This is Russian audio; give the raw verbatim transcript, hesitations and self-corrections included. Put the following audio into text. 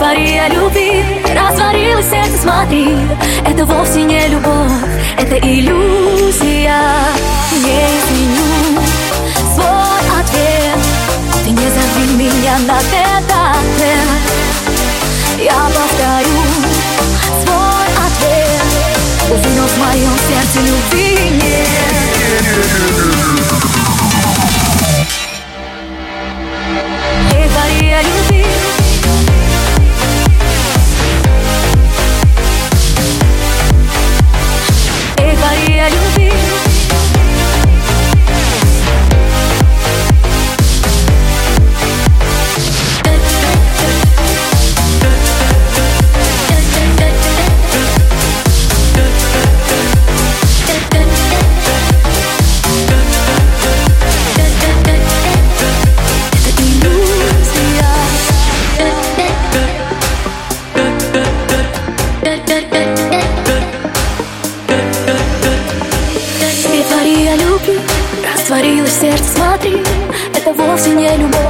Эйфория любви растворилась в сердце, смотри. Это вовсе не любовь, это иллюзия. Не изменю свой ответ. Ты не зови меня на тет-а-тет. Я повторю свой ответ. Увы, но в моем сердце любви нет. Эйфория любви. Эйфория любви. Эйфория любви растворилась в сердце, смотри. Это вовсе не любовь,